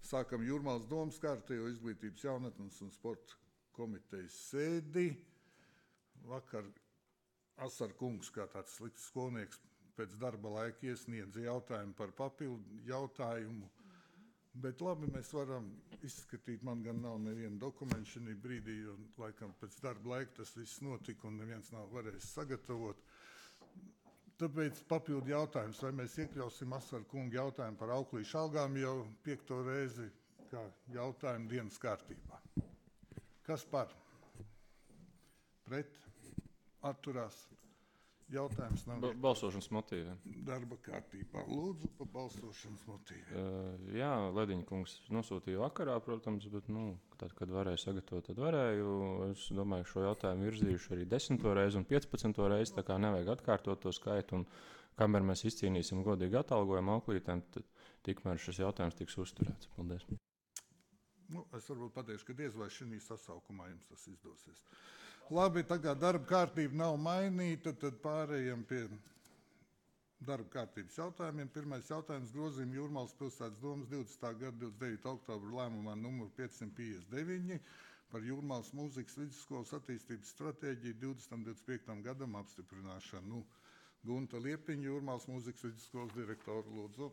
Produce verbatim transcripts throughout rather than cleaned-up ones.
Sākam Jūrmālas domas kārtējo izglītības jaunatnes un sporta komitejas sēdi. Vakar Asar kungs, kā tāds slikts skolnieks, pēc darba laika iesniedza jautājumu par papildu jautājumu. Bet labi, mēs varam izskatīt, man gan nav neviena dokumenta šī brīdī, jo laikam pēc darba laika tas viss notika un neviens nav varējis sagatavot. Tāpēc papildu jautājums, vai mēs iekļausim Asar kunga jautājumu par auklīšu algām jau piekto reizi kā jautājumu dienas kārtībā. Kas par? Pret? Atturās? Jautājums nav ba- balsošanas motīviem. Darba kārtībā. Lūdzu pa balsošanas motīviem. Uh, jā, Lediņa kungs nosūtīja vakarā, protams, bet, nu, tad, kad varēju sagatavot, tad varēju. Es domāju, ka šo jautājumu virzījuši arī desmito reizi un piecpadsmito reizi, tā kā nevajag atkārtot to skaitu. Un kamēr mēs izcīnīsim godīgi atalgojumu auklītēm, tad tikmēr šis jautājums tiks uzturēts. Paldies. Nu, es varbūt pateikšu, ka diez vai šī sasaukumā jums tas izdosies. Labi, tagad darba kārtība nav mainīta, tad pārējiem pie darba kārtības jautājumiem. Pirmais jautājums grozījuma Jūrmālas pilsētas domas divdesmitā gada divdesmit devītā oktobra lēmumā numur piecsimt piecdesmit deviņi par Jūrmālas mūzikas vidusskolas attīstības stratēģiju divdesmitam divdesmit piektam gadam apstiprināšanu. Gunta Liepiņa, Jūrmālas mūzikas vidusskolas direktora, lūdzu.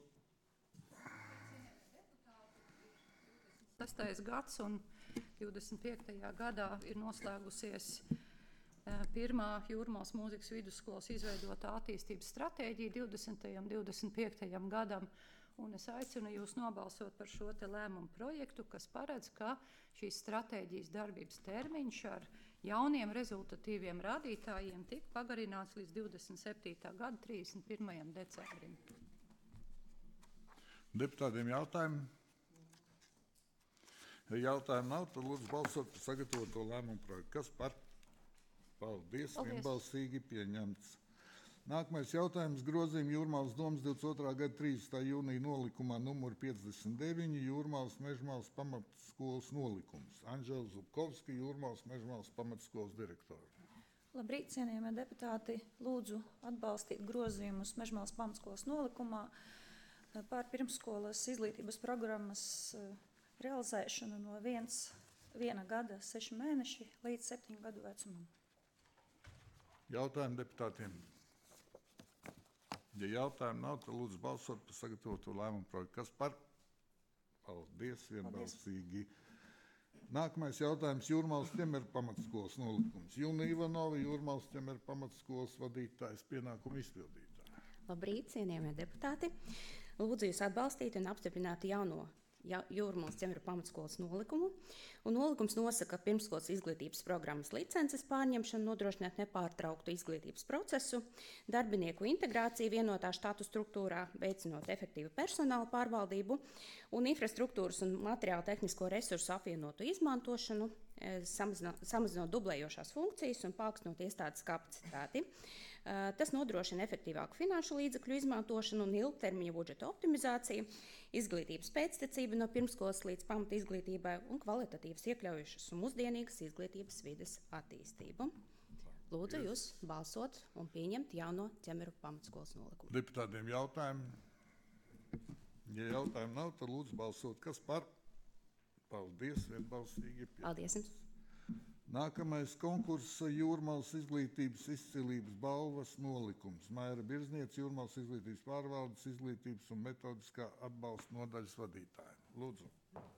sestais gads un divdesmit piektajā gadā ir noslēgusies pirmā Jūrmālas mūzikas vidusskolas izveidotā attīstības stratēģija divdesmitajam divdesmit piektajam gadam. Un es aicinu jūs nobalsot par šo te lēmumu projektu, kas paredz, ka šīs stratēģijas darbības termiņš ar jauniem rezultatīviem rādītājiem tik pagarināts līdz divdesmit septītā gada trīsdesmit pirmajam decembrim. Deputātiem jautājumi? Ja jautājumu nav, tad lūdzu balsot par sagatavoto lēmumu projektu. Kas par? Paldies, Paldies. Vienbalsīgi pieņemts. Nākamais jautājums grozījuma Jūrmālas domas divdesmit otrā gada trīsdesmitā jūnija nolikumā numur piecdesmit deviņi Jūrmālas Mežmālas pamatskolas nolikums. Anžela Zubkovska, Jūrmālas Mežmālas pamatskolas direktora. Labrīt, cienījamie deputāti. Lūdzu atbalstīt grozījumus Mežmālas pamatskolas nolikumā par pirmsskolas izglītības programmas realizēšanu no viens, viena gada seši mēneši līdz septiņu gadu vecumam. Jautājumi deputātiem? Ja jautājumu nav, tad lūdzu balsot par sagatavoto lēmumu projektu. Kas par? Paldies, vienbalsīgi. Nākamais jautājums Jūrmālas ķemeru pamatskolas nolikums. Juna Ivanova, Jūrmālas ķemeru pamatskolas vadītājs pienākumu izpildītāja. Labrīt, cienījamie deputāti. Lūdzu jūs atbalstīt un apstiprināt jauno Jūrmālas ķemeru pamatskolas nolikumu. Un nolikums nosaka pirmsskolas izglītības programmas licences pārņemšanu, nodrošināt nepārtrauktu izglītības procesu, darbinieku integrāciju vienotā štatu struktūrā, veicinot efektīvu personāla pārvaldību un infrastruktūras un materiālu tehnisko resursu apvienotu izmantošanu, samazinot, samazinot dublējošās funkcijas un paaugstinot iestādes kapacitāti. Tas nodrošina efektīvāku finanšu līdzekļu izmantošanu un ilgtermiņa budžeta optimizāciju, izglītības pēctecību no pirmskolas līdz pamata izglītībai un kvalitatīvas iekļaujušas un mūsdienīgas izglītības vides attīstību. Lūdzu jūs balsot un pieņemt jauno ķemeru pamatskolas nolikumu. Deputātiem jautājumi? Ja jautājumu nav, tad lūdzu balsot. Kas par? Paldies, vienbalsīgi. Paldies jums. Nākamais konkursa Jūrmālas izglītības izcilības balvas nolikums. Maira Birzniece, Jūrmālas izglītības pārvaldes, izglītības un metodiskā atbalsta nodaļas vadītāja. Lūdzu.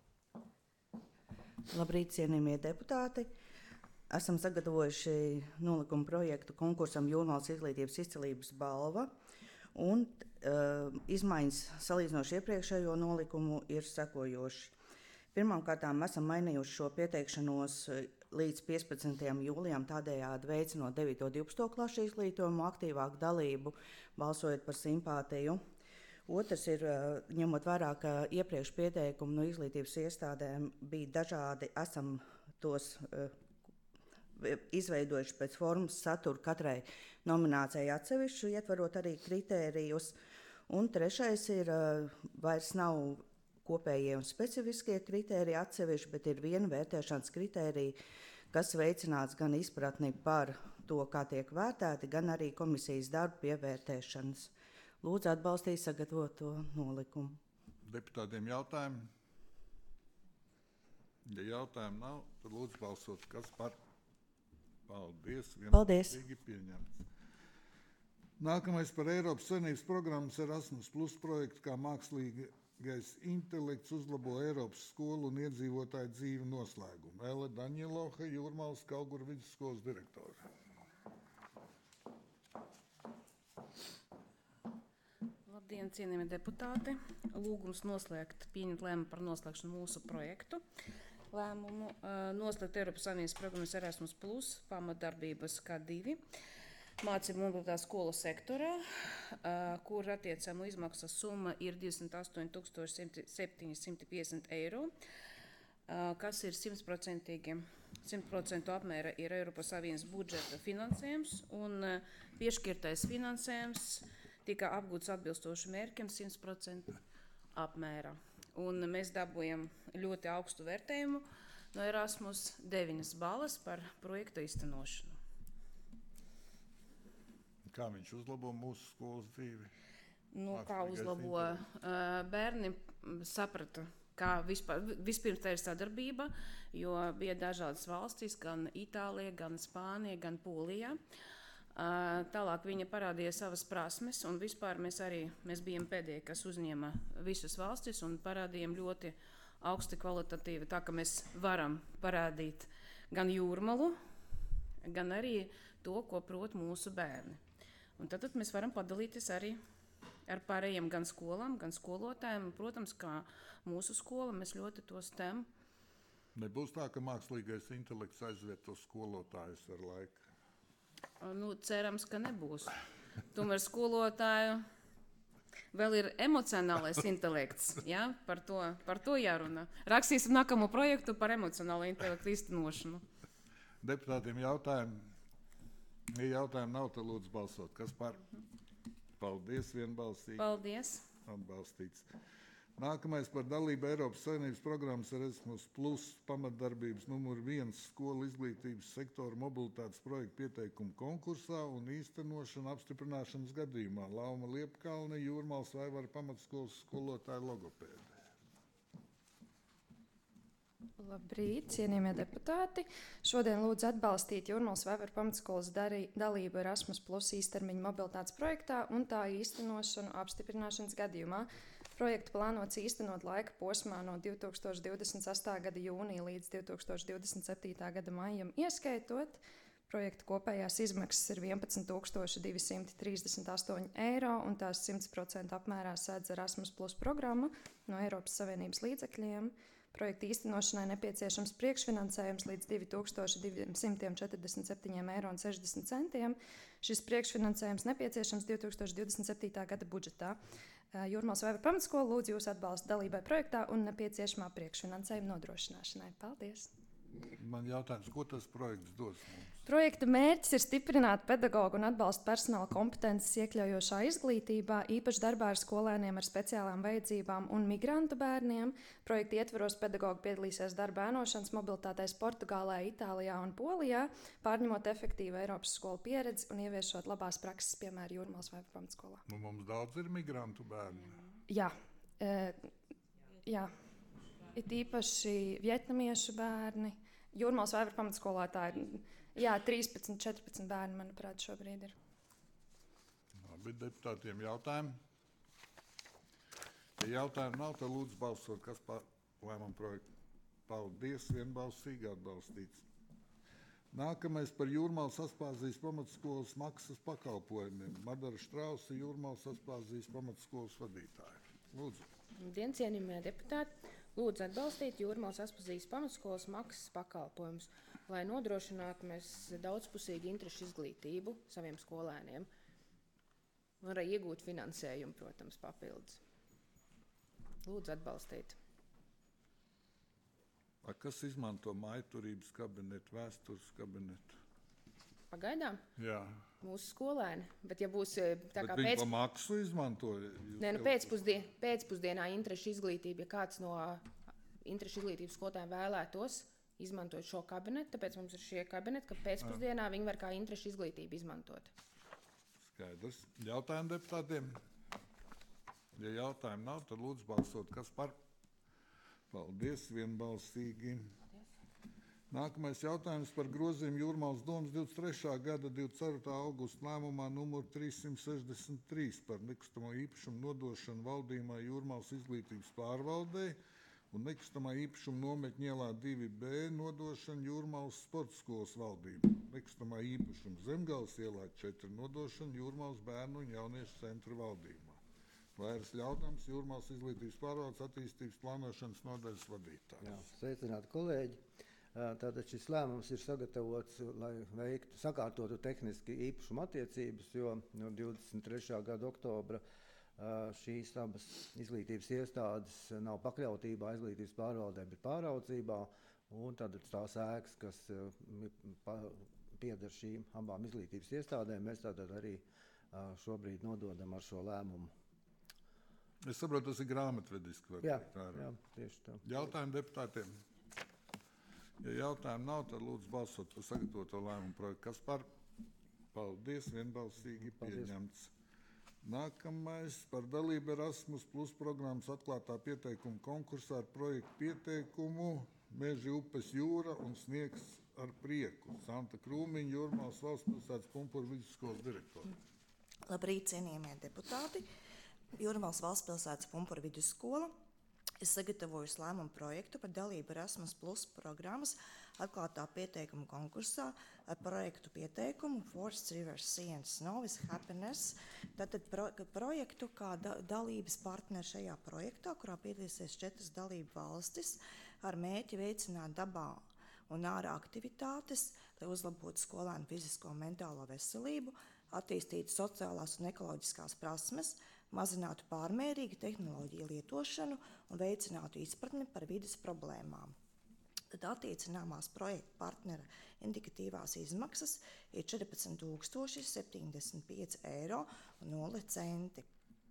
Labrīt, cienījamie deputāti. Esam sagatavojuši nolikuma projektu konkursam Jūrmālas izglītības izcilības balva. Un uh, izmaiņas salīdzinoši iepriekšējo nolikumu ir sekojoši. Pirmkārt, esam mainījuši šo pieteikšanos līdz piecpadsmitajam jūlijam, tādējādi veicinot devīto un divpadsmito klašu izglītojumu, aktīvāku dalību, balsojot par simpātiju. Otrs ir, ņemot vērā, ka iepriekš pieteikumi no izglītības iestādēm bija dažādi, esam tos uh, izveidojuši pēc formas satura katrai nominācijai atsevišķu, ietvarot arī kritērijus. Un trešais ir, uh, vairs nav kopējie un specifiskie kritēriji atsevišķi, bet ir viena vērtēšanas kritērija, kas veicināts gan izpratni par to, kā tiek vērtēti, gan arī komisijas darbu pie vērtēšanas. Lūdzu atbalstīt sagatavoto nolikumu. Deputātiem jautājumi? Ja jautājumu nav, tad lūdzu balsot, kas par. Paldies. Paldies. Vienbalsīgi pieņemts. Nākamais par Eiropas Savienības programmas Erasmus Plus projektu, kā mākslīgais intelekts uzlabo Eiropas skolu un iedzīvotāju dzīvi noslēgumu. Ele Daņiloha, Jūrmālas Kauguru vidusskolas direktore. Labdien, cienījamie deputāti! Lūgums noslēgt, pieņemt lēmumu par noslēgšanu mūsu projektu. Lēmumu uh, noslēgt Eiropas Savienības programmas Erasmus Plus pamatdarbības K divi mācību mobilitātes skolu sektorā, uh, kur attiecamo izmaksas summa ir divdesmit astoņi tūkstoši septiņi simti piecdesmit eiro, uh, kas ir simt procentu apmēra ir Eiropas Savienības budžeta finansējums, un uh, piešķirtais finansējums tika apgūts atbilstoši mērķiem simt procentu apmērā. Un mēs dabūjam ļoti augstu vērtējumu no Erasmus deviņas balvas par projektu īstenošanu. Kā viņš uzlabo mūsu skolas dzīvi? Nu, kā Mākslīgais uzlabo intelekts. uh, bērni saprata, kā vispār, vispirms tā ir sadarbība, jo bija dažādas valstis, gan Itālija, gan Spānija, gan Polijā. Uh, tālāk viņa parādīja savas prasmes, un vispār mēs arī mēs bijām pēdējie, kas uzņēma visas valstis un parādījām ļoti augsti kvalitatīvi, tā ka mēs varam parādīt gan Jūrmalu, gan arī to, ko prot mūsu bērni. Un tad, tad mēs varam padalīties arī ar pārējiem gan skolām, gan skolotājiem. Protams, kā mūsu skola, mēs ļoti to stem. Nebūs tā, ka mākslīgais intelekts aizvieto skolotājus ar laiku. Nu, cerams, ka nebūs. Tomēr skolotāju vēl ir emocionālais intelekts. Ja? Par to, par to jārunā. Rakstīsim nākamo projektu par emocionālo intelektu īstenošanu. Deputātiem jautājumu. Ja jautājumu nav, tad lūdzu balsot. Kas par? Paldies, vienbalsīgi. Paldies. Atbalstīts. Nākamais par dalību Eiropas Savienības programmas Erasmus Plus pamatdarbības numur viens skolu izglītības sektora mobilitātes projektu pieteikumu konkursā un īstenošanu apstiprināšanas gadījumā. Lauma Liepkalne, Jūrmālas Vaivara pamatskolas skolotāja logopēde. Labrīt, cienījamie deputāti! Šodien lūdzu atbalstīt Jūrmālas Vaivara pamatskolas darī, dalību Erasmus Plus īstermiņa mobilitātes projektā un tā īstenošanu apstiprināšanas gadījumā. Projektu plānots īstenot laika posmā no divi tūkstoši divdesmit sestā gada jūnija līdz divi tūkstoši divdesmit septītā gada maijam ieskaitot. Projekta kopējās izmaksas ir vienpadsmit tūkstoši divi simti trīsdesmit astoņi eiro un tās simt procentu apmērā sēdz Erasmus Plus programma no Eiropas Savienības līdzekļiem. Projekta īstenošanai nepieciešams priekšfinansējums līdz divi tūkstoši divi simti četrdesmit septiņi eiro un sešdesmit centiem. Šis priekšfinansējums nepieciešams divi tūkstoši divdesmit septītā gada budžetā. Jūrmālas Vaivara pamatskola lūdzu jūs atbalstu dalībai projektā un nepieciešamā priekšfinansējuma nodrošināšanai. Paldies! Man jautājums, ko tas projekts dos mums? Projekta mērķis ir stiprināt pedagogu un atbalsta personāla kompetences iekļaujošā izglītībā, īpaši darbā ar skolēniem ar speciālām vajadzībām un migrantu bērniem. Projekta ietvaros pedagogi piedalīsies darba ēnošanas mobilitātēs Portugālē, Itālijā un Polijā, pārņemot efektīvu Eiropas skolu pieredzi un ieviešot labās prakses piemēru Jūrmālas Vaivara pamatskolā. Nu, mums daudz ir migrantu bērni. Jā, e, jā. It īpaši vietnamiešu bērni. Jūrmālas Vaivara pamatskolā tā ir jā, trīspadsmit, četrpadsmit bērni, manuprāt, šobrīd ir. Labi, deputātiem jautājumu. Ja jautājumu nav, tad lūdzu balsot, kas par lēmumu projektu. Paldies, vienbalsīgi atbalstīts. Nākamais par Jūrmālas Aspāzijas pamatskolas maksas pakalpojumiem. Madara Štrausa, Jūrmālas Aspāzijas pamatskolas vadītāja. Lūdzu. Labdien, cienījamie deputāti! Lūdzu atbalstīt Jūrmālas Aspāzijas pamatskolas maksas pakalpojumus, lai nodrošinātu mēs daudzpusīgu interešu izglītību saviem skolēniem. Un arī iegūt finansējumu, protams, papildus. Lūdzu atbalstīt. Vai kas izmanto mājturības kabinetu, vēstures kabinetu? Pagaidām Jā. mūsu skolēni, bet ja būs tā Bet kā viņi pēc... pa maksu izmanto? Nē, nu pēcpusdien, pēcpusdienā interešu izglītība, ja kāds no interešu izglītības skolotājiem vēlētos izmantot šo kabinetu, tāpēc mums ir šie kabineti, ka pēcpusdienā viņi var kā interešu izglītību izmantot. Skaidrs. Jautājumu deputātiem? Ja jautājumu nav, tad lūdzu balsot, kas par. Paldies, vienbalsīgi. Nākamais jautājums par grozījumu Jūrmālas domas divdesmit trešā gada divdesmit ceturtā augusta lēmumā numur trīssimt sešdesmit trīs par nekustamo īpašumu nodošanu valdījumā Jūrmālas izglītības pārvaldei un nekustamā īpašuma nometņu ielā divi B nodošanu Jūrmālas sporta skolas valdību. Nekustamā īpašuma Zemgales ielā četri nodošanu Jūrmālas bērnu un jauniešu centra valdībā. Vairs ļautams Jūrmālas izglītības pārvaldes attīstības plānošanas nodaļas vadītājs. Jā, sveicināti kolēģi. Tātad šis lēmums ir sagatavots, lai veiktu, sakārtotu tehniski īpašuma attiecības, jo no divdesmit trešā gada oktobra šīs abas izglītības iestādes nav pakļautībā izglītības pārvaldē, bet pāraudzībā, un tad tās ēkas, kas pieder šīm abām izglītības iestādēm, mēs tātad arī šobrīd nododam ar šo lēmumu. Es saprotu, tas ir grāmatvediski. Jā, jā, tieši tā. Jautājumi deputātiem? Ja jautājumu nav, tad lūdzu balsot par sagatavoto lēmumu projektu. Kas par? Paldies, vienbalsīgi pieņemts. Nākamais par dalību Erasmus Plus programmas atklātā pieteikuma konkursā ar projektu pieteikumu Meži upes jūra un sniegs ar prieku. Santa Krūmiņa, Jūrmālas valsts pilsētas Pumpuru vidusskolas direktori. Labrīt, cienījamie deputāti! Jūrmālas valsts pilsētas Pumpuru vidusskola ir sagatavojusi lēmumu projektu par dalību Erasmus Plus programmas atklātā pieteikuma konkursā ar projektu pieteikumu Forests, Rivers, Sea and Snow is Happiness. Tātad pro, projektu kā da, dalības partneri šajā projektā, kurā piedalīsies četras dalību valstis ar mērķi veicināt dabā un ārā aktivitātes, lai uzlabotu skolēnu fizisko un mentālo veselību, attīstītu sociālās un ekoloģiskās prasmes, mazinātu pārmērīgu tehnoloģiju lietošanu un veicinātu izpratni par vides problēmām. Tad attiecināmās projekta partnera indikatīvās izmaksas ir četrpadsmit tūkstoši septiņdesmit pieci eiro un nulle centi,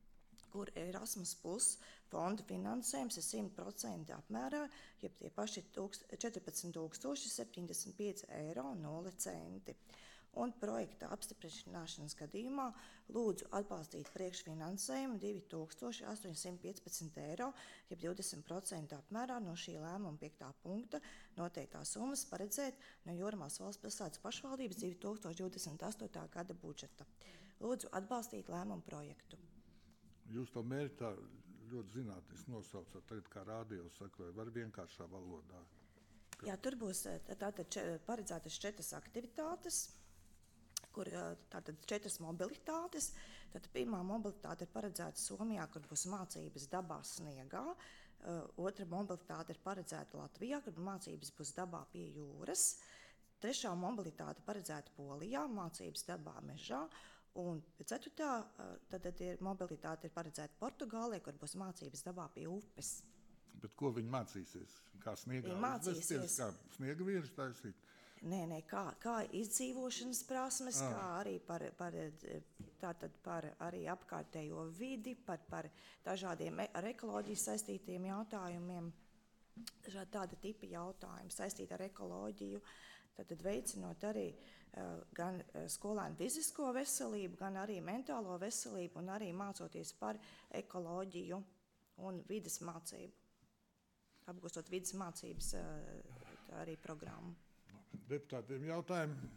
kur Erasmus Plus fonda finansējums ir simt procenti apmērā, jeb tie paši četrpadsmit tūkstoši septiņdesmit pieci eiro un nulle centi. Un projekta apstiprināšanas gadījumā lūdzu atbalstīt priekšfinansējumu divi tūkstoši astoņsimt piecpadsmit eiro, jeb divdesmit procenti apmērā no šī lēmuma piektā punkta noteiktās summas paredzēt no Jūrmālas valsts pilsētas pašvaldības divi tūkstoši divdesmit astotā gada budžeta. Lūdzu atbalstīt lēmumu projektu. Jūs to mērķi tā ļoti zinātniski nosaucat, tagad kā rādio saka, vai var vienkāršā valodā? Ka... Jā, tur būs tātad paredzētas četras aktivitātes, kur tātad četras mobilitātes. Tad pirmā mobilitāte ir paredzēta Somijā, kur būs mācības dabā sniegā. Otra mobilitāte ir paredzēta Latvijā, kur mācības būs dabā pie jūras. Trešā mobilitāte paredzēta Polijā, mācības dabā mežā. Un ceturtā tad ir mobilitāte ir paredzēta Portugālē, kur būs mācības dabā pie upes. Bet ko viņi mācīsies? Kā sniegā viņi mācīsies? Uzvesties, kā sniega vīrus taisīt? Nē, nē, kā, kā izdzīvošanas prasmes, ah. kā arī par, par, tātad par arī apkārtējo vidi, par, par dažādiem ar ekoloģiju saistītiem jautājumiem, dažādi tāda tipi jautājumi saistīti ar ekoloģiju, tad veicinot arī uh, gan skolēnu fizisko veselību, gan arī mentālo veselību un arī mācoties par ekoloģiju un vides mācību, apgūstot vides mācības uh, arī programmu. Deputātiem jautājumi?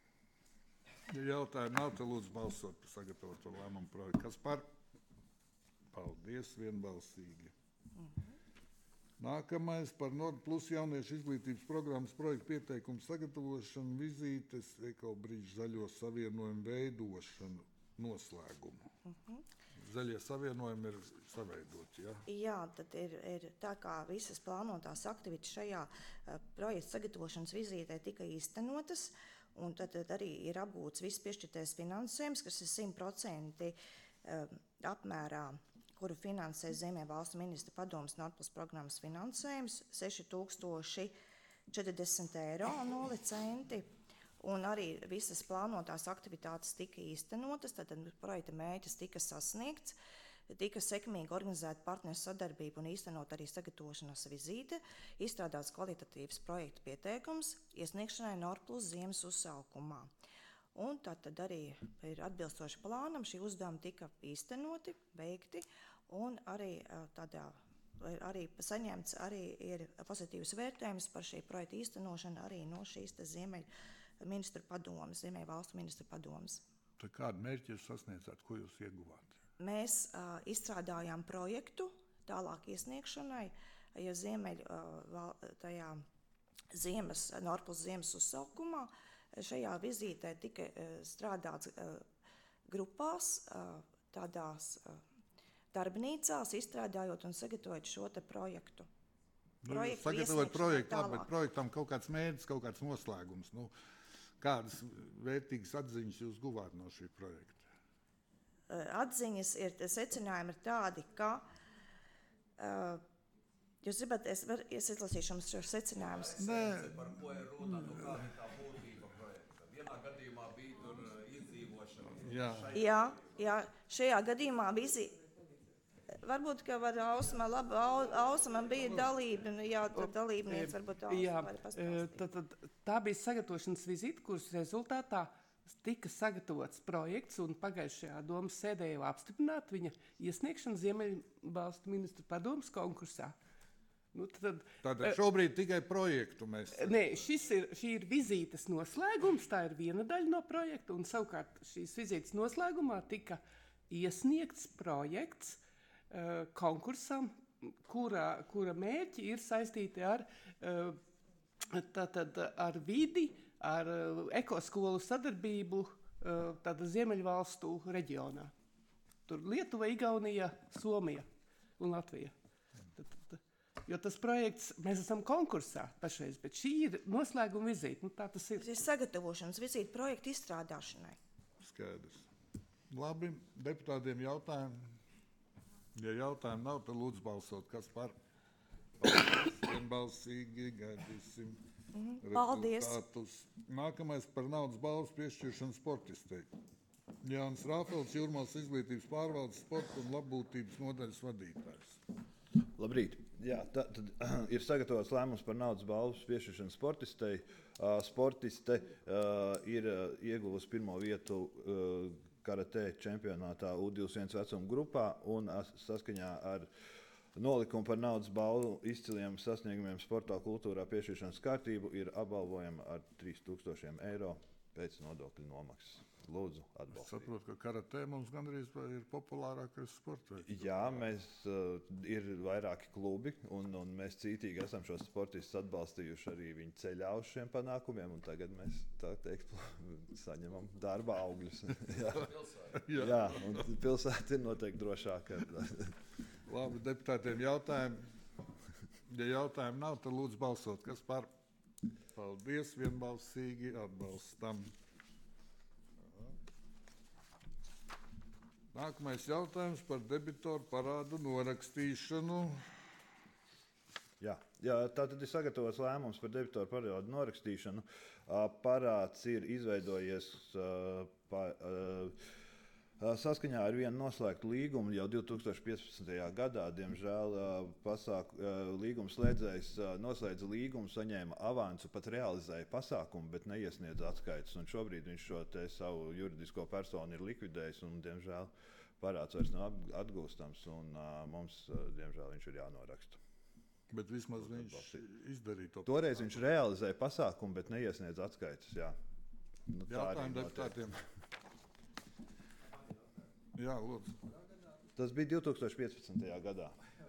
Ja jautājumi nav, tad lūdzu balsot par sagatavoto lēmumu projektu. Kas par? Paldies, vienbalsīgi. Mm-hmm. Nākamais par Nord Plus jauniešu izglītības programmas projektu pieteikumu sagatavošanu, vizītes, Ekobrīdžu zaļo savienojumu veidošanu, noslēgumu. Mm-hmm. Zaļie savienojumi ir saveidoti, ja? Jā, tad ir, ir tā kā visas plānotās aktivitātes šajā uh, projekta sagatavošanas vizītē tika īstenotas, un tad, tad arī ir apgūts viss piešķirtais finansējums, kas ir simt procenti uh, apmērā, kuru finansē Zemē valstu ministra padomes Nord Plus programmas finansējums, seši tūkstoši četrdesmit eiro un nulle centi. Un arī visas plānotās aktivitātes tika īstenotas, tad projekta mērķis tika sasniegts, tika sekmīgi organizēta partneru sadarbība un īstenot arī sagatavošanās vizīte, izstrādāts kvalitatīvs projekta pieteikums iesniegšanai Nord Plus ziemas uzsaukumā. Un tad, tad arī ir atbilstoši plānam, šī uzdevuma tika īstenoti, veikti, un arī tādā arī saņemts arī ir pozitīvs vērtējums par šī projekta īstenošanu arī no šīs Ziemeļu ministru padomes, Ziemeļu valstu ministru padomes. Tad kādu mērķi jūs sasniedzāt, ko jūs ieguvāt? Mēs uh, izstrādājām projektu tālāk iesniegšanai, jo Ziemeļu uh, tajā ziemas, Norpus ziemas uzsaukumā šajā vizītē tika uh, strādāts uh, grupās, uh, tādās uh, darbnīcās, izstrādājot un sagatavojot šo te projektu. Nu, jūs sagatavojat projektu, tā, bet projektam kaut kāds mērķis, kaut kāds noslēgums. Nu, kādas vērtīgas atziņas jūs guvāt no šī projekta? Atziņas ir, secinājumi ir tādi, ka uh, jūs gribat, es, var, es izlasīšu jums šos secinājumus. Nē. Par ko ir runa, nu kāda ir tā būtība projekta? Vienā gadījumā bija tur izdzīvošana. Jā, jā, jā šajā gadījumā visi, varbūt, ka var Ausma, labi, Ausma bija dalība, jā, tad dalībnieks varbūt Ausma var pastāstīt. Tad, tad, tā bija sagatavošanas vizīte, kuras rezultātā tika sagatavots projekts, un pagājušajā domas sēdē jau apstiprināta viņa iesniegšana Ziemeļvalstu ministru padomes konkursā. Nu, tad, Tātad šobrīd tikai projektu mēs... Nē, šis ir, šī ir vizītes noslēgums, tā ir viena daļa no projekta, un savukārt šīs vizītes noslēgumā tika iesniegts projekts uh, konkursam, kura, kura mērķi ir saistīti ar, uh, tātad, ar vidi, ar uh, ekoskolu sadarbību uh, tāda Ziemeļvalstu reģionā. Tur Lietuva, Igaunija, Somija un Latvija. Tad, tad, jo tas projekts, mēs esam konkursā pašreiz, bet šī ir noslēguma vizīte. Nu, tā tas ir. Tas ir sagatavošanas vizīte projekta izstrādāšanai. Skaidrs. Labi, deputātiem jautājumi. Ja jautājumu nav, tad lūdzu balsot. Kas par? Paldies, vienbalsīgi, gaidīsim. Mm, paldies. Rezultātus. Nākamais par naudas balvas piešķiršanu sportistei. Jānis Rāfels, Jūrmālas izglītības pārvaldes sporta un labbūtības nodaļas vadītājs. Labrīt. Jā, tā, tad, ir sagatavots lēmums par naudas balvas piešķiršanu sportistei. Uh, sportiste uh, ir uh, ieguvusi pirmo vietu uh, karate čempionātā U divdesmit viens vecuma grupā un uh, saskaņā ar nolikumu par naudas balvu izciliem sasniegumiem sportā kultūrā piešķiršanas kārtību ir apbalvojama ar trīs tūkstošiem eiro pēc nodokļu nomaksas. Lūdzu, atbalstīt. Es saprotu, ka karatē mums gandrīz ir populārākais sports veids. Jā, mēs uh, ir vairāki klubi, un, un mēs cītīgi esam šos sportistus atbalstījuši arī viņu ceļā uz šiem panākumiem, un tagad mēs, tā teikt, saņemam darba augļus. Jā. Jā. Jā, un pilsēta ir noteikti drošāka. Labi, deputātiem jautājumi. Ja jautājumi nav, tad lūdzu balsot. Kas par? Paldies, vienbalsīgi atbalstam. Nākamais jautājums par debitoru parādu norakstīšanu. Jā, jā, tā tad ir sagatavots lēmums par debitoru parādu norakstīšanu. Parāds ir izveidojies pa, saskaņā ar vienu noslēgtu līgumu jau divi tūkstoši piecpadsmitajā gadā. Diemžēl pasāku, līguma slēdzējs noslēdza līgumu, saņēma avansu, pat realizēja pasākumu, bet neiesniedza atskaites. Un šobrīd viņš šo te savu juridisko personu ir likvidējis, un diemžēl parāds vairs nav atgūstams, un mums, diemžēl, viņš ir jānoraksta. Bet vismaz viņš izdarīja to. Toreiz viņš realizēja pasākumu, bet neiesniedza atskaites. Jā. Nu, Jautājumi deputātiem. Jā, lūdzu. Tas bija divi tūkstoši piecpadsmitajā gadā.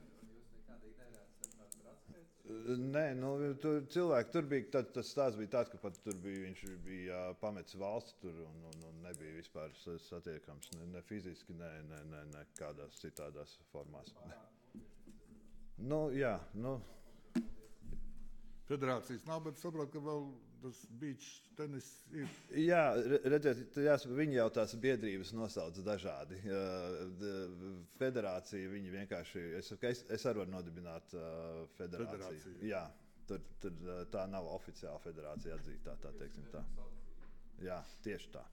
Nē, nu, tur, cilvēki, tur bija, tad, tas stāsts bija tāds, ka pat tur bija, viņš bija pametis valsts tur un, un, un nebija vispār satiekams ne, ne fiziski, ne, ne, ne, ne kādās citādās formās. Ne. Nu, jā, nu. Federācijas nav, bet saprotu, ka vēl tas beach tenis ir. Jā, redziet, jāsaka, viņi jau tās biedrības nosauc dažādi. Federācija, viņi vienkārši, es, es, es arī varu nodibināt uh, federāciju. federāciju. Jā, tur, tur tā nav oficiāla federācija atzītā, tā teiksim tā. Jā, tieši tā.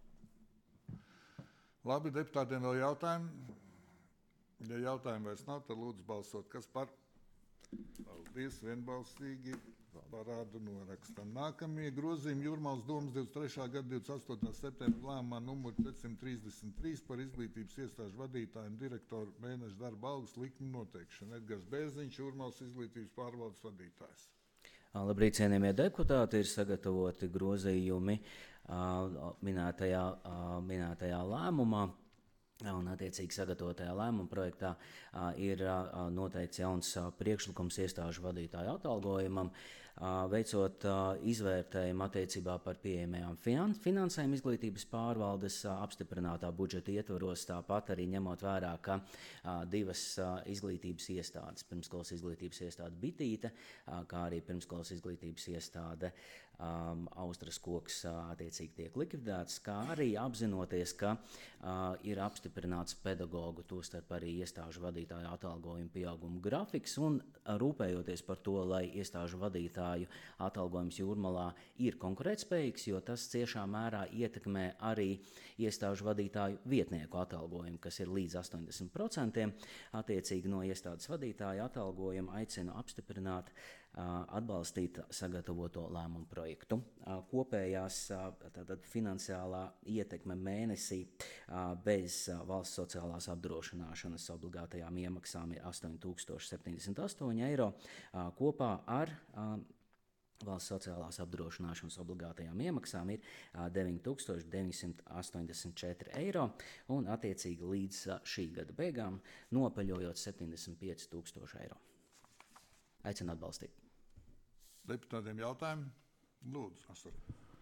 Labi, deputātiem vēl jautājumi. Ja jautājumi vairs nav, tad lūdzu balsot. Kas par? Paldies, vienbalsīgi parādu norakstam. Nākamie grozījumi Jūrmālas domas divdesmit trešā gada divdesmit astotā septembra lēmumā numur četrsimt trīsdesmit trīs par izglītības iestāžu vadītāju un direktoru mēneša darba algas likmi noteikšanu. Edgars Bērziņš, Jūrmālas izglītības pārvaldes vadītājs. Labrīt, cienījamie deputāti, ir sagatavoti grozījumi minētajā, minētajā lēmumā. Un, attiecīgi, sagatavotajā lēmuma projektā a, ir a, noteikts jauns a, priekšlikums iestāžu vadītāju atalgojumam, a, veicot a, izvērtējumu attiecībā par pieejamajām finan finansējumu izglītības pārvaldes a, apstiprinātā budžeta ietvaros, tāpat arī ņemot vērā, ka a, divas a, izglītības iestādes, pirmskolas izglītības iestāde Bitīte, a, kā arī pirmskolas izglītības iestāde Um, Austras koks uh, attiecīgi tiek likvidēts, kā arī apzinoties, ka uh, ir apstiprināts pedagogu, tostarp arī iestāžu vadītāju atalgojuma pieauguma grafiks, un uh, rūpējoties par to, lai iestāžu vadītāju atalgojums Jūrmalā ir konkurētspējīgs, jo tas ciešā mērā ietekmē arī iestāžu vadītāju vietnieku atalgojumu, kas ir līdz astoņdesmit procentiem. Attiecīgi no iestādes vadītāju atalgojuma aicinu apstiprināt atbalstīt sagatavoto lēmumu projektu. Kopējās tātad finansiālā ietekme mēnesī bez valsts sociālās apdrošināšanas obligātajām iemaksām ir astoņi tūkstoši septiņdesmit astoņi eiro, kopā ar valsts sociālās apdrošināšanas obligātajām iemaksām ir deviņi tūkstoši deviņsimt astoņdesmit četri eiro, un attiecīgi līdz šī gada beigām nopaļojot septiņdesmit pieci tūkstoši eiro. Aicinu atbalstīt. Deputātiem jautājumi? Lūdzu, Asar.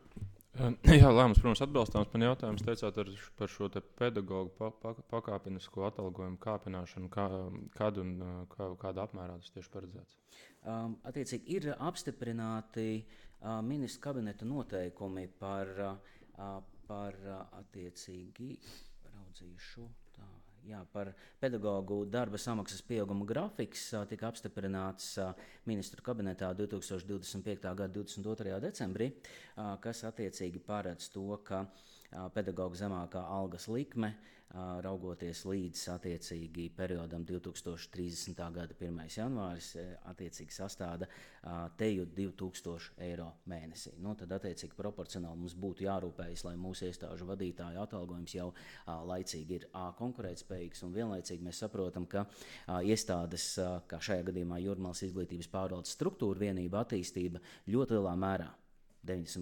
Jā, lēmums, protams, atbalstāms. Man jautājums teicāt ar, par šo te pedagogu pa, pa, pakāpenisko atalgojumu kāpināšanu, kā, kad un kā, kādā apmērā tas tieši paredzēts? Um, attiecīgi ir apstiprināti uh, ministra kabineta noteikumi par, uh, par uh, attiecīgi, raudzīšu, tā. Jā, par pedagogu darba samaksas pieauguma grafiks a, tika apstiprināts a, ministru kabinetā divtūkstoš divdesmit piektā gada divdesmit otrajā decembrī, a, kas attiecīgi paredz to, ka a, pedagogu zemākā algas likme, a, raugoties līdz attiecīgi periodam divtūkstoš trīsdesmitā gada pirmais janvāris, attiecīgi sastāda a, teju divi tūkstoši eiro mēnesī. Nu, tad attiecīgi proporcionāli mums būtu jārūpējas, lai mūsu iestāžu vadītāju atalgojums jau a, laicīgi ir a, konkurētspējīgs, un vienlaicīgi mēs saprotam, ka a, iestādes, a, kā šajā gadījumā Jūrmālas izglītības pārvaldes struktūra vienība attīstība ļoti lielā mērā deviņdesmit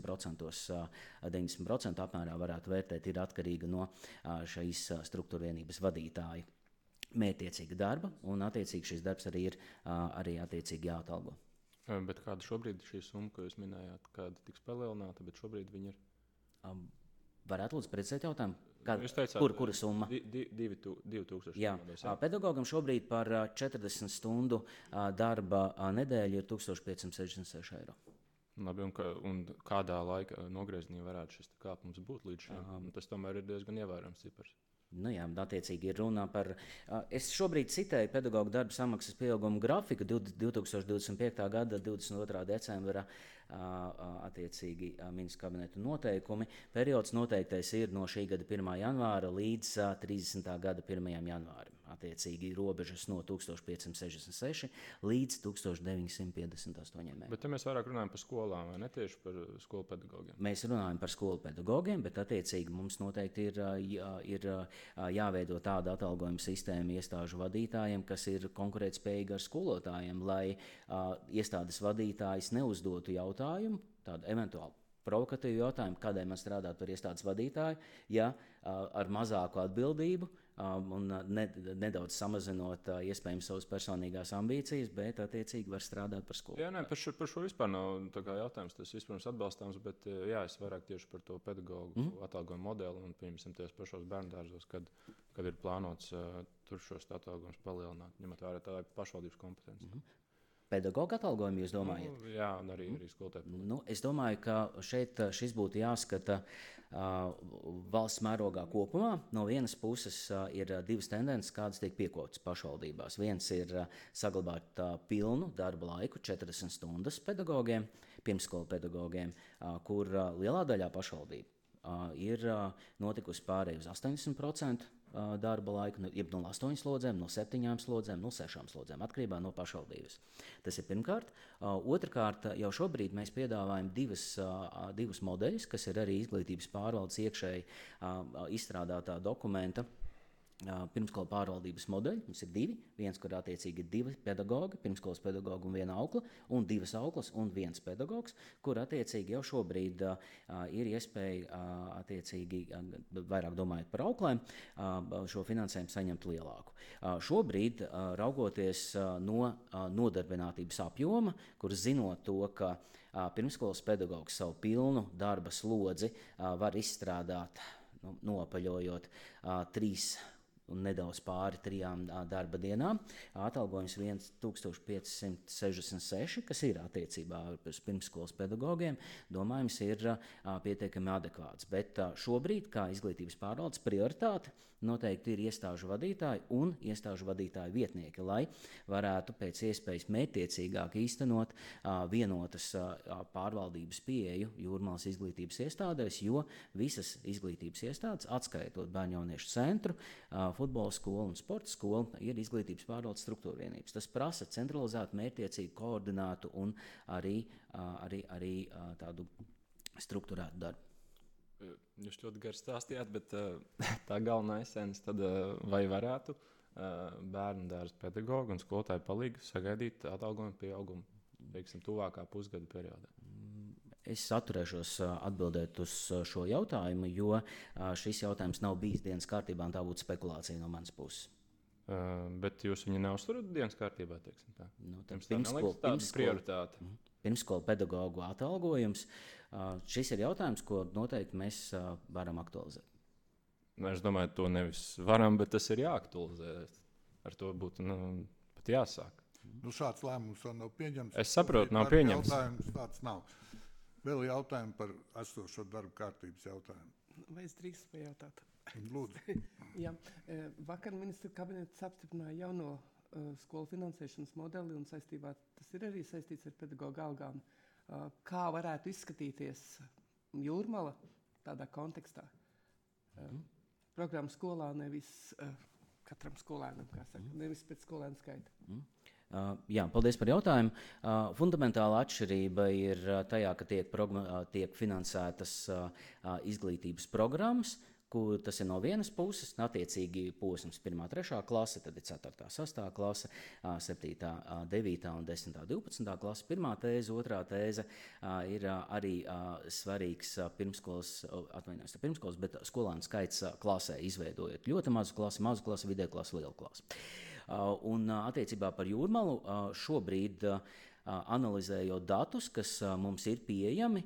procenti apmērā varētu vērtēt, ir atkarīga no šīs struktūra vienības vadītāja mērķtiecīga darba, un attiecīgi šis darbs arī ir arī attiecīgi jāatalgo. Bet kāda šobrīd ir šī summa, ko jūs minējāt, kāda tiks palielināta, bet šobrīd viņi ir? Um, varētu lūdzu precizēt jautājumu? Kāda, teicāt, kur, kura summa? Di, di, divi, tu, divi tūkstoši. Jā, jā. Pedagogam šobrīd par četrdesmit stundu darba nedēļu ir tūkstoš piecsimt sešdesmit seši eiro. Labi, un, ka, un kādā laika nogriezienī varētu šis kāpums būt līdz šim? Um, tas tomēr ir diezgan ievērojams cipars. Nu jā, attiecīgi ir runā par, uh, es šobrīd citēju pedagogu darba samaksas pieauguma grafiku divtūkstoš divdesmit piektā gada divdesmit otrā decembra uh, attiecīgi uh, ministra kabineta noteikumi. Periods noteiktais ir no šī gada pirmā janvāra līdz uh, trīsdesmitā gada pirmajam janvārim. Attiecīgi robežas no tūkstoš piecsimt sešdesmit seši līdz tūkstoš deviņsimt piecdesmit astoņi. Bet te mēs vairāk runājam par skolām, vai ne tieši par skolu pedagogiem? Mēs runājam par skolu pedagogiem, bet attiecīgi mums noteikti ir, jā, ir jāveido tāda atalgojuma sistēma iestāžu vadītājiem, kas ir konkurētspējīga ar skolotājiem, lai uh, iestādes vadītājs neuzdotu jautājumu, tādu eventuālu provokatīvu jautājumu, kādēļ man strādāt par iestādes vadītāju, ja uh, ar mazāku atbildību um, un ne, nedaudz samazinot uh, iespējams savas personīgās ambīcijas, bet attiecīgi var strādāt par skolu. Jā, nē, par šo, par šo vispār nav tā kā jautājums, tas vispirms atbalstāms, bet jā, es vairāk tieši par to pedagogu mm. atalgojumu modeli un, pieņemsim, tajos pašos bērndārzos, kad, kad ir plānots uh, tur šos atalgojumus palielināt, ņemot vērā tā pašvaldības kompetenci. Mm. Pedagoga atalgojumu jūs domājat? Nu, jā, un arī, arī skolotāju. Nu, es domāju, ka šeit šis būtu jāskata uh, valsts mērogā kopumā. No vienas puses uh, ir divas tendences, kādas tiek piekotas pašvaldībās. Viens ir uh, saglabāt uh, pilnu darba laiku, četrdesmit stundas pedagogiem, pirmskolu pedagogiem, uh, kur uh, lielā daļā pašvaldību uh, ir uh, notikusi pārēj uz astoņdesmit procentu uh, darba laiku, no, jeb no astoņām slodzēm, no septiņām slodzēm, no sešām slodzēm, atkarībā no pašvaldības. Tas ir pirmkārt. Uh, otrkārt, jau šobrīd mēs piedāvājam divas, uh, divas modeļus, kas ir arī izglītības pārvaldes iekšēji uh, izstrādātā dokumenta. Pirmskolas pārvaldības modeļi. Mums ir divi. Viens, kur attiecīgi ir divi pedagogi, pirmskolas pedagogi un viena aukla, un divas auklas un viens pedagogs, kur attiecīgi jau šobrīd uh, ir iespēja uh, attiecīgi, uh, vairāk domājot par auklēm, uh, šo finansējumu saņemt lielāku. Uh, šobrīd, uh, raugoties uh, no uh, nodarbinātības apjoma, kur zinot to, ka uh, pirmskolas pedagogs savu pilnu darba slodzi uh, var izstrādāt, nu, nopaļojot uh, trīs un nedaudz pāri trijām darba dienām. Atalgojums tūkstoš piecsimt sešdesmit seši, kas ir attiecībā uz pirmskolas pedagogiem, domājams, ir pietiekami adekvāts. Bet šobrīd, kā izglītības pārvaldes prioritāte, noteikti ir iestāžu vadītāji un iestāžu vadītāju vietnieki, lai varētu pēc iespējas mērķtiecīgāk īstenot uh, vienotas uh, pārvaldības pieeju Jūrmalas izglītības iestādēs, jo visas izglītības iestādes, atskaitot Bērnu jauniešu centru, uh, futbola skolu un sporta skolu, ir izglītības pārvaldes struktūra vienības. Tas prasa centralizētu, mērķtiecīgu, koordinētu un arī, uh, arī, arī uh, tādu strukturētu darbu. Jūs ļoti gari stāstījāt, bet uh, tā galvenā esence tad uh, vai varētu uh, bērnu dārza pedagogu un skolotāju palīgu sagaidīt atalgojumu pieaugumu, teiksim, tuvākā pusgada periodā? Es atturēšos atbildēt uz šo jautājumu, jo šis jautājums nav bijis dienas kārtībā, un tā būtu spekulācija no manas puses. Uh, bet jūs viņu neuzturat dienas kārtībā, teiksim tā? Nu, Jums tā neliekas tāda prioritāte? Pirmskola pedagogu atalgojums. Uh, šis ir jautājums, ko noteikti mēs uh, varam aktualizēt. Es domāju, to nevis varam, bet tas ir jāaktualizē. Ar to būtu nu, pat jāsāk. Nu, šāds lēmums vēl nav pieņemts. Es saprotu, nav pieņemts. Jautājums tāds nav. Vēl jautājumi par esošo darba kārtības jautājumu. Vai es drīkstu pajautāt? Lūdzu. Jā, vakar ministra kabinets apstiprināja jauno uh, skolu finansēšanas modeli, un saistībā tas ir arī saistīts ar pedagoģu algām. Uh, kā varētu izskatīties Jūrmala tādā kontekstā? Uh, mm. Programma skolā nevis uh, katram skolēnam, kā saka, mm. nevis pēc skolēnu skaita. Mm. Uh, jā, paldies par jautājumu. Uh, fundamentāla atšķirība ir uh, tajā, ka tiek, progma, uh, tiek finansētas uh, uh, izglītības programmas, kur tas ir no vienas puses, attiecīgi posms pirmā, trešā klase, tad ir ceturtā, sastā klase, septītā, devītā un desmitā, divpadsmitā klase. Pirmā tēze, otrā tēze ir arī svarīgs pirmskolas, atvainojos, pirmskolas, bet skolēnu skaits klasē, izveidojot ļoti mazu klasi, mazu klasi, vidēju klasi, lielu klasi. Un attiecībā par Jūrmalu šobrīd, analizējot datus, kas mums ir pieejami,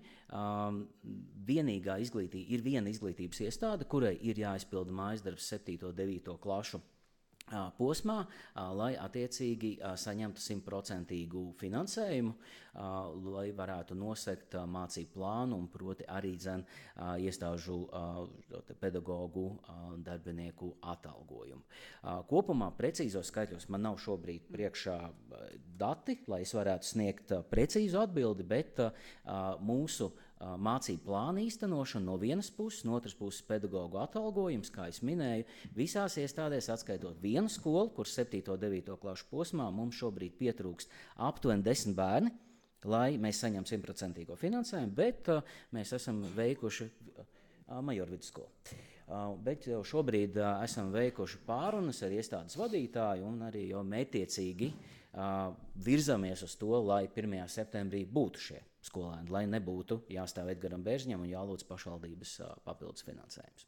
vienīgā izglītība, ir viena izglītības iestāde, kurai ir jāizpilda mājasdarbs septīto, devīto klašu posmā, lai attiecīgi saņemtu simtprocentīgu finansējumu, lai varētu nosekt mācību plānu un proti arī dzen iestāžu pedagogu darbinieku atalgojumu. Kopumā precīzos skaitļos man nav šobrīd priekšā dati, lai es varētu sniegt precīzu atbildi, bet mūsu mācību plāna īstenošana no vienas puses, no otras puses pedagoģu atalgojums, kā es minēju, visās iestādēs atskaitot vienu skolu, kur septīto, devīto klašu posmā mums šobrīd pietrūkst aptuveni desmit bērni, lai mēs saņemtu simtprocentīgo finansējumu, bet uh, mēs esam veikuši uh, Majoru vidusskolu. Uh, bet jau šobrīd uh, esam veikuši pārunas ar iestādes vadītāju un arī jau mērķtiecīgi uh, virzamies uz to, lai pirmajā septembrī būtu šie skolēni, lai nebūtu jāstāv Edgaram Bērziņam un jālūdz pašvaldības uh, papildus finansējums.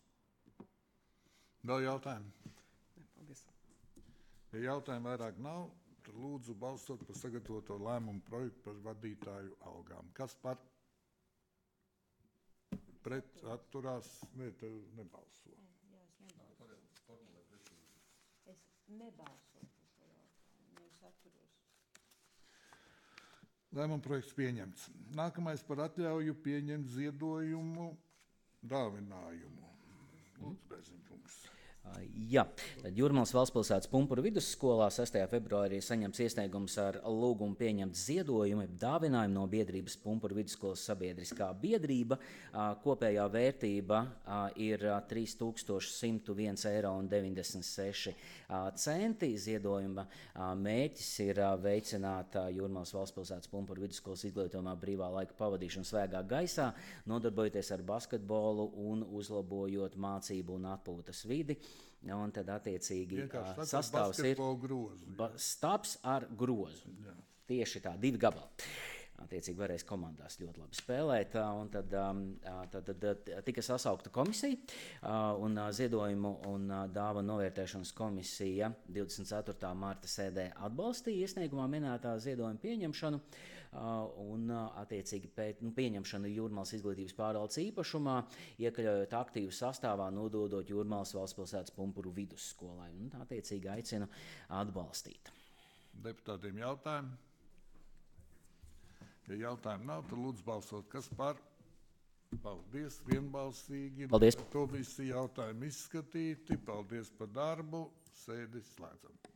Vēl jautājumi? Paldies. Ja jautājumu vairāk nav, tad lūdzu balsot par sagatavoto lēmumu projektu par vadītāju algām. Kas par? Pret atturās? Nē, tev nebalso. Jā, es nebalsoju. Es nebalsoju par šo jautājumu, es atturos. Lēmuma projekts pieņemts. Nākamais par atļauju pieņemt ziedojumu dāvinājumu. Lūdzu, Bērziņkungs. Jā, tad Jūrmālas Valstspilsētas Pumpuru vidusskolā sestajā februārī saņemts iesniegums ar lūgumu pieņemt ziedojumu, dāvinājumu no biedrības Pumpuru vidusskolas sabiedriskā biedrība. Kopējā vērtība ir trīs tūkstoši simt viens eiro un deviņdesmit seši centi. Ziedojuma mērķis ir veicināt Jūrmālas Valstspilsētas Pumpuru vidusskolas izglītojumā brīvā laika pavadīšanu svēgā gaisā, nodarbojoties ar basketbolu un uzlabojot mācību un atpūtas vidi. Un tad, attiecīgi, Vienkārši sastāvs ir grozu, ba- stabs ar grozu. Jā. Tieši tā, divi gabali. Attiecīgi, varēs komandās ļoti labi spēlēt. Un tad, tad, tad tika sasaukta komisija, un ziedojumu un dāvanu novērtēšanas komisija divdesmit ceturtā marta sēdē atbalstīja iesniegumā minētā ziedojuma pieņemšanu. Un, attiecīgi, pēc nu, pieņemšanu Jūrmālas izglītības pārvaldes īpašumā, iekļaujot aktīvu sastāvā, nododot Jūrmālas Valstspilsētas Pumpuru vidusskolai. Un, attiecīgi, aicinu atbalstīt. Deputātiem jautājumi? Ja jautājumu nav, tad lūdzu balsot, kas par. Paldies, vienbalsīgi. Paldies. To visi jautājumi izskatīti. Paldies par darbu. Sēdi slēdzam.